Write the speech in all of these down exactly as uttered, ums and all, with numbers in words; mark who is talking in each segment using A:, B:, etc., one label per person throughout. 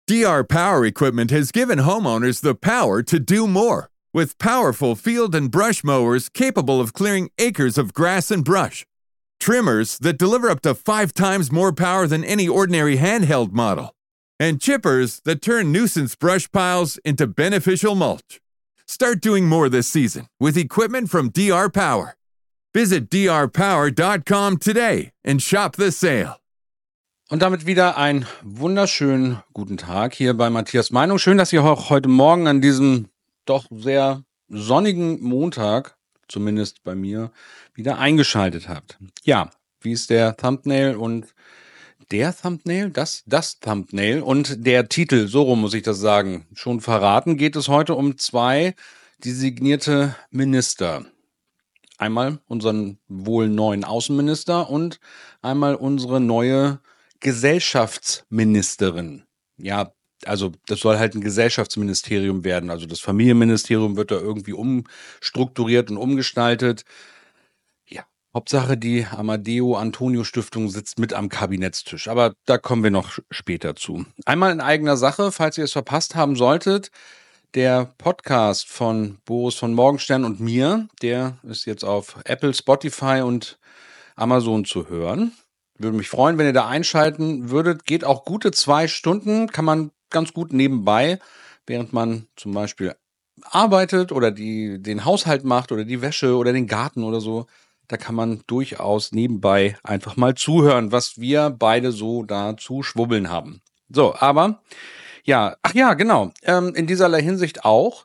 A: D R Power equipment has given homeowners the power to do more. With powerful field and brush mowers capable of clearing acres of grass and brush. Trimmers that deliver up to five times more power than any ordinary handheld model. And chippers that turn nuisance brush piles into beneficial mulch. Start doing more this season with equipment from D R Power. Visit d r power dot com today and shop the sale.
B: Und damit wieder einen wunderschönen guten Tag hier bei Matthias Meinung. Schön, dass ihr auch heute Morgen an diesem doch sehr sonnigen Montag, zumindest bei mir, wieder eingeschaltet habt. Ja, wie ist der Thumbnail und der Thumbnail? Das, das Thumbnail und der Titel, so rum muss ich das sagen, schon verraten, geht es heute um zwei designierte Minister. Einmal unseren wohl neuen Außenminister und einmal unsere neue Gesellschaftsministerin. Ja, also das soll halt ein Gesellschaftsministerium werden. Also das Familienministerium wird da irgendwie umstrukturiert und umgestaltet. Ja, Hauptsache die Amadeo-Antonio-Stiftung sitzt mit am Kabinettstisch. Aber da kommen wir noch später zu. Einmal in eigener Sache, falls ihr es verpasst haben solltet, der Podcast von Boris von Morgenstern und mir, der ist jetzt auf Apple, Spotify und Amazon zu hören. Würde mich freuen, wenn ihr da einschalten würdet. Geht auch gute zwei Stunden, kann man ganz gut nebenbei, während man zum Beispiel arbeitet oder die, den Haushalt macht oder die Wäsche oder den Garten oder so. Da kann man durchaus nebenbei einfach mal zuhören, was wir beide so da zu schwubbeln haben. So, aber ja, ach ja, genau. Ähm, in dieserlei Hinsicht auch.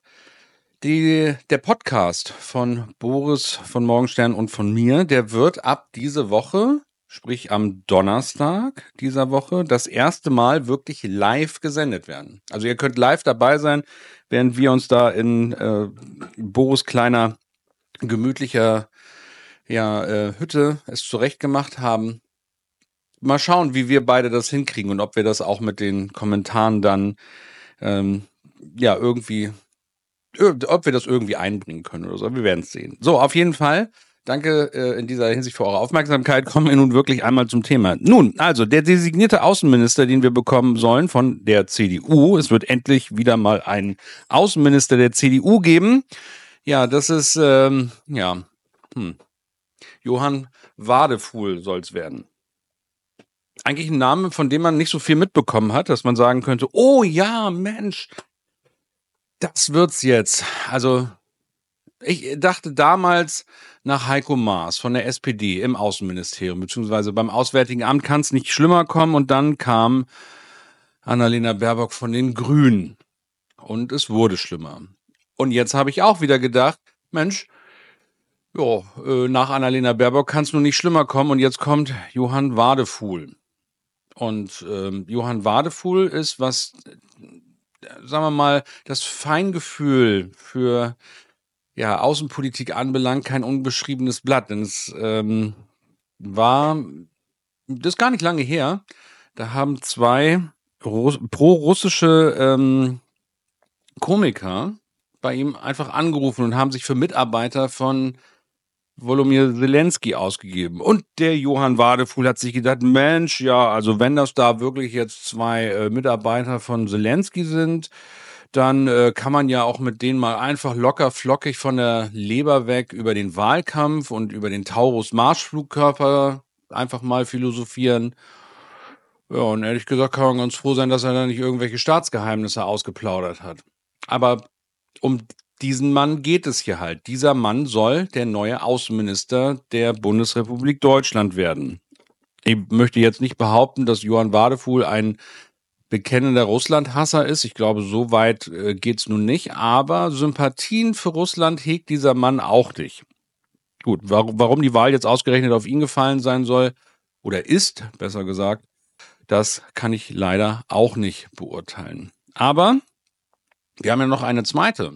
B: Die, der Podcast von Boris von Morgenstern und von mir, der wird ab diese Woche, sprich am Donnerstag dieser Woche, das erste Mal wirklich live gesendet werden. Also ihr könnt live dabei sein, während wir uns da in äh, Boris kleiner, gemütlicher ja, äh, Hütte es zurechtgemacht haben. Mal schauen, wie wir beide das hinkriegen und ob wir das auch mit den Kommentaren dann ähm, ja irgendwie, ob wir das irgendwie einbringen können oder so. Wir werden es sehen. So, auf jeden Fall. Danke äh, in dieser Hinsicht für eure Aufmerksamkeit. Kommen wir nun wirklich einmal zum Thema. Nun, also der designierte Außenminister, den wir bekommen sollen von der C D U. Es wird endlich wieder mal einen Außenminister der C D U geben. Ja, das ist, ähm, ja, hm. Johann Wadefuhl soll es werden. Eigentlich ein Name, von dem man nicht so viel mitbekommen hat, dass man sagen könnte, oh ja, Mensch, das wird's jetzt. Also ich dachte damals nach Heiko Maas von der S P D im Außenministerium, beziehungsweise beim Auswärtigen Amt kann es nicht schlimmer kommen. Und dann kam Annalena Baerbock von den Grünen. Und es wurde schlimmer. Und jetzt habe ich auch wieder gedacht, Mensch, ja, äh, nach Annalena Baerbock kann es nur nicht schlimmer kommen. Und jetzt kommt Johann Wadefuhl. Und ähm, Johann Wadefuhl ist, was, äh, sagen wir mal, das Feingefühl für ja, Außenpolitik anbelangt, kein unbeschriebenes Blatt. Denn es ähm, war, das ist gar nicht lange her, da haben zwei Russ- pro-russische ähm, Komiker bei ihm einfach angerufen und haben sich für Mitarbeiter von Volodymyr Zelensky ausgegeben. Und der Johann Wadefuhl hat sich gedacht, Mensch, ja, also wenn das da wirklich jetzt zwei äh, Mitarbeiter von Zelensky sind, dann äh, kann man ja auch mit denen mal einfach locker flockig von der Leber weg über den Wahlkampf und über den Taurus-Marschflugkörper einfach mal philosophieren. Ja, und ehrlich gesagt kann man ganz froh sein, dass er da nicht irgendwelche Staatsgeheimnisse ausgeplaudert hat. Aber um diesen Mann geht es hier halt. Dieser Mann soll der neue Außenminister der Bundesrepublik Deutschland werden. Ich möchte jetzt nicht behaupten, dass Johann Wadefuhl ein bekennender Russlandhasser ist. Ich glaube, so weit äh, geht's nun nicht. Aber Sympathien für Russland hegt dieser Mann auch nicht. Gut, warum, warum die Wahl jetzt ausgerechnet auf ihn gefallen sein soll, oder ist, besser gesagt, das kann ich leider auch nicht beurteilen. Aber wir haben ja noch eine zweite.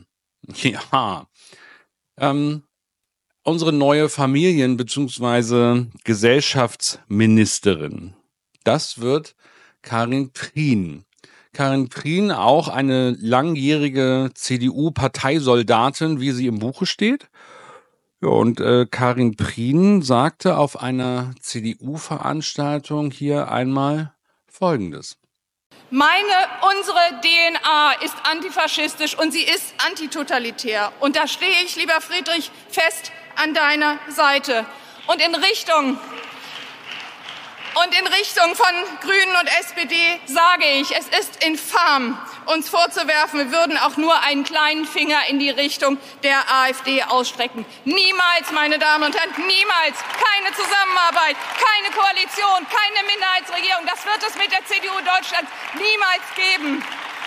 B: Ja, ähm, unsere neue Familien- bzw. Gesellschaftsministerin. Das wird Karin Prien. Karin Prien, auch eine langjährige C D U-Parteisoldatin, wie sie im Buche steht. Ja, und äh, Karin Prien sagte auf einer C D U-Veranstaltung hier einmal Folgendes.
C: Meine, unsere D N A ist antifaschistisch und sie ist antitotalitär. Und da stehe ich, lieber Friedrich, fest an deiner Seite. Und in Richtung, und in Richtung von Grünen und S P D sage ich, es ist infam, uns vorzuwerfen, wir würden auch nur einen kleinen Finger in die Richtung der AfD ausstrecken. Niemals, meine Damen und Herren, niemals. Keine Zusammenarbeit, keine Koalition, keine Minderheitsregierung. Das wird es mit der C D U Deutschland niemals geben.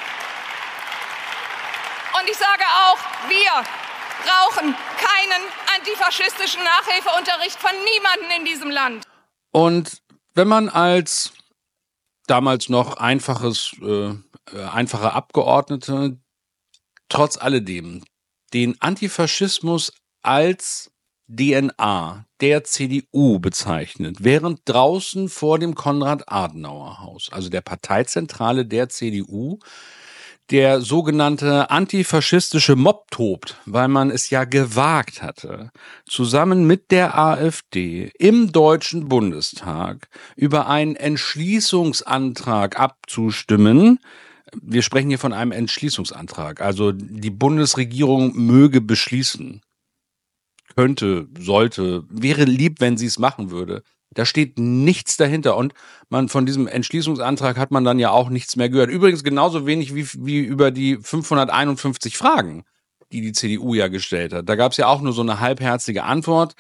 C: Und ich sage auch, wir brauchen keinen antifaschistischen Nachhilfeunterricht von niemandem in diesem Land.
B: Und wenn man als damals noch einfaches, äh, einfache Abgeordnete trotz alledem den Antifaschismus als D N A der C D U bezeichnet, während draußen vor dem Konrad-Adenauer-Haus, also der Parteizentrale der C D U, der sogenannte antifaschistische Mob tobt, weil man es ja gewagt hatte, zusammen mit der AfD im Deutschen Bundestag über einen Entschließungsantrag abzustimmen. Wir sprechen hier von einem Entschließungsantrag, also die Bundesregierung möge beschließen, könnte, sollte, wäre lieb, wenn sie es machen würde. Da steht nichts dahinter und man von diesem Entschließungsantrag hat man dann ja auch nichts mehr gehört. Übrigens genauso wenig wie, wie über die fünfhunderteinundfünfzig Fragen, die die C D U ja gestellt hat. Da gab es ja auch nur so eine halbherzige Antwort.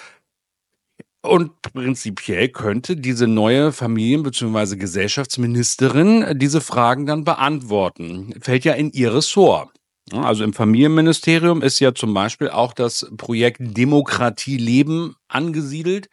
B: Und prinzipiell könnte diese neue Familien- bzw. Gesellschaftsministerin diese Fragen dann beantworten. Fällt ja in ihr Ressort. Also im Familienministerium ist ja zum Beispiel auch das Projekt Demokratie leben angesiedelt.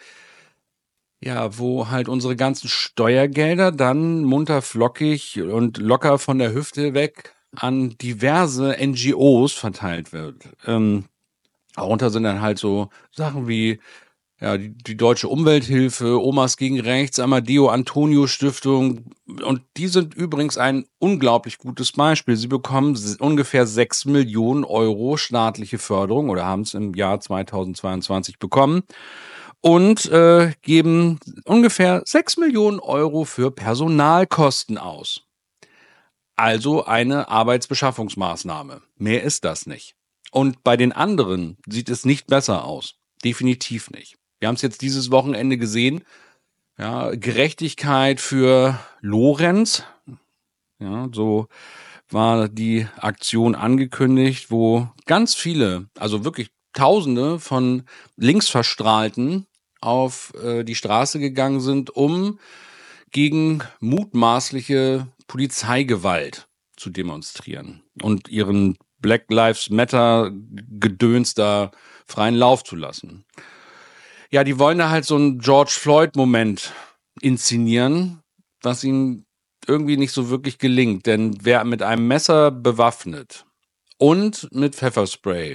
B: Ja, wo halt unsere ganzen Steuergelder dann munter flockig und locker von der Hüfte weg an diverse N G Os verteilt wird. Ähm, darunter sind dann halt so Sachen wie ja, die, die Deutsche Umwelthilfe, Omas gegen Rechts, Amadeo Antonio Stiftung. Und die sind übrigens ein unglaublich gutes Beispiel. Sie bekommen ungefähr sechs Millionen Euro staatliche Förderung oder haben es im Jahr zweitausendzweiundzwanzig bekommen. Und äh, geben ungefähr sechs Millionen Euro für Personalkosten aus. Also eine Arbeitsbeschaffungsmaßnahme. Mehr ist das nicht. Und bei den anderen sieht es nicht besser aus. Definitiv nicht. Wir haben es jetzt dieses Wochenende gesehen. Ja, Gerechtigkeit für Lorenz. Ja, so war die Aktion angekündigt, wo ganz viele, also wirklich Tausende von Linksverstrahlten auf äh, die Straße gegangen sind, um gegen mutmaßliche Polizeigewalt zu demonstrieren und ihren Black Lives Matter Gedöns da freien Lauf zu lassen. Ja, die wollen da halt so einen George Floyd-Moment inszenieren, was ihnen irgendwie nicht so wirklich gelingt. Denn wer mit einem Messer bewaffnet und mit Pfefferspray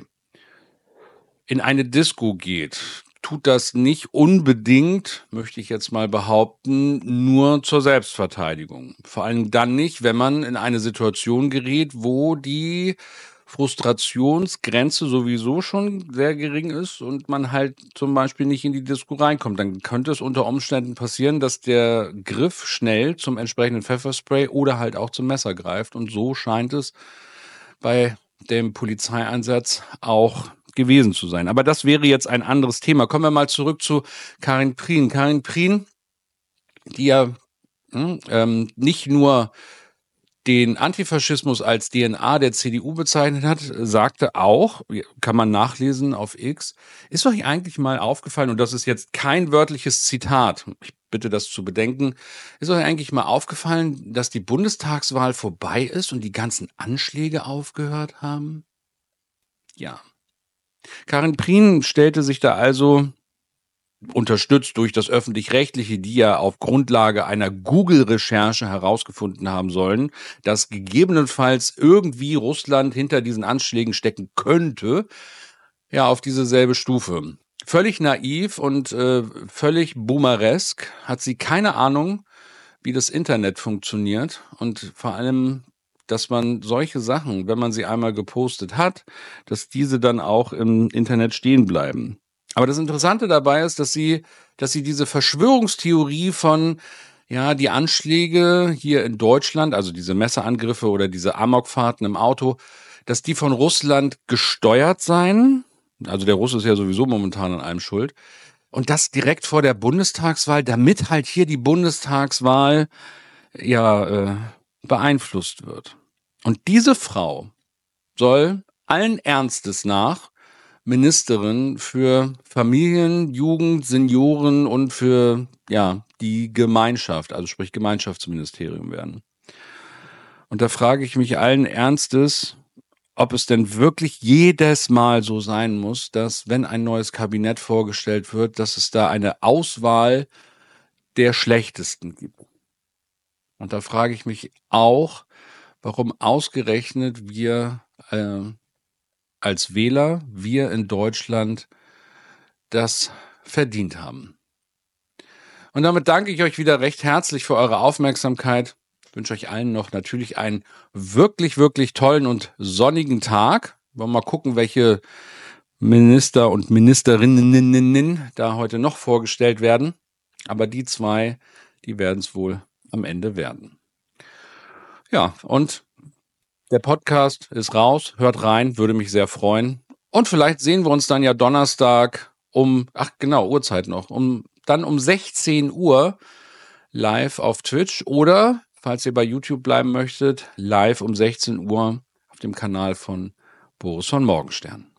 B: in eine Disco geht, tut das nicht unbedingt, möchte ich jetzt mal behaupten, nur zur Selbstverteidigung. Vor allem dann nicht, wenn man in eine Situation gerät, wo die Frustrationsgrenze sowieso schon sehr gering ist und man halt zum Beispiel nicht in die Disco reinkommt. Dann könnte es unter Umständen passieren, dass der Griff schnell zum entsprechenden Pfefferspray oder halt auch zum Messer greift. Und so scheint es bei dem Polizeieinsatz auch gewesen zu sein. Aber das wäre jetzt ein anderes Thema. Kommen wir mal zurück zu Karin Prien. Karin Prien, die ja hm, ähm, nicht nur den Antifaschismus als D N A der C D U bezeichnet hat, sagte auch, kann man nachlesen auf X, ist euch eigentlich mal aufgefallen, und das ist jetzt kein wörtliches Zitat, ich bitte das zu bedenken, ist euch eigentlich mal aufgefallen, dass die Bundestagswahl vorbei ist und die ganzen Anschläge aufgehört haben? Ja. Karin Prien stellte sich da also, unterstützt durch das Öffentlich-Rechtliche, die ja auf Grundlage einer Google-Recherche herausgefunden haben sollen, dass gegebenenfalls irgendwie Russland hinter diesen Anschlägen stecken könnte, ja, auf diese selbe Stufe. Völlig naiv und äh, völlig boomeresk, hat sie keine Ahnung, wie das Internet funktioniert und vor allem, dass man solche Sachen, wenn man sie einmal gepostet hat, dass diese dann auch im Internet stehen bleiben. Aber das Interessante dabei ist, dass sie, dass sie diese Verschwörungstheorie von, ja, die Anschläge hier in Deutschland, also diese Messerangriffe oder diese Amokfahrten im Auto, dass die von Russland gesteuert seien. Also der Russe ist ja sowieso momentan an allem schuld. Und das direkt vor der Bundestagswahl, damit halt hier die Bundestagswahl ja äh, beeinflusst wird. Und diese Frau soll allen Ernstes nach Ministerin für Familien, Jugend, Senioren und für ja die Gemeinschaft, also sprich Gemeinschaftsministerium werden. Und da frage ich mich allen Ernstes, ob es denn wirklich jedes Mal so sein muss, dass, wenn ein neues Kabinett vorgestellt wird, dass es da eine Auswahl der Schlechtesten gibt. Und da frage ich mich auch, warum ausgerechnet wir äh, als Wähler, wir in Deutschland, das verdient haben. Und damit danke ich euch wieder recht herzlich für eure Aufmerksamkeit. Ich wünsche euch allen noch natürlich einen wirklich, wirklich tollen und sonnigen Tag. Wollen wir mal gucken, welche Minister und Ministerinnen da heute noch vorgestellt werden. Aber die zwei, die werden es wohl am Ende werden. Ja, und der Podcast ist raus. Hört rein, würde mich sehr freuen. Und vielleicht sehen wir uns dann ja Donnerstag um, ach genau, Uhrzeit noch, um dann um sechzehn Uhr live auf Twitch oder, falls ihr bei YouTube bleiben möchtet, live um sechzehn Uhr auf dem Kanal von Boris von Morgenstern.